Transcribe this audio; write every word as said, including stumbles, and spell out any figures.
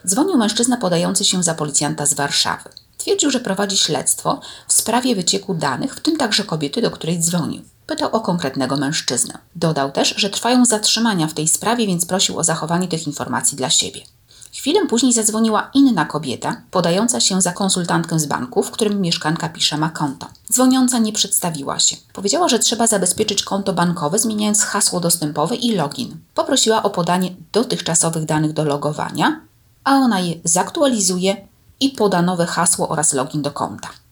Dzwonił mężczyzna podający się za policjanta z Warszawy. Twierdził, że prowadzi śledztwo w sprawie wycieku danych, w tym także kobiety, do której dzwonił. Pytał o konkretnego mężczyznę. Dodał też, że trwają zatrzymania w tej sprawie, więc prosił o zachowanie tych informacji dla siebie. Chwilę później zadzwoniła inna kobieta, podająca się za konsultantkę z banku, w którym mieszkanka Pisza ma konto. Dzwoniąca nie przedstawiła się. Powiedziała, że trzeba zabezpieczyć konto bankowe, zmieniając hasło dostępowe i login. Poprosiła o podanie dotychczasowych danych do logowania, a ona je zaktualizuje i poda nowe hasło oraz login do konta.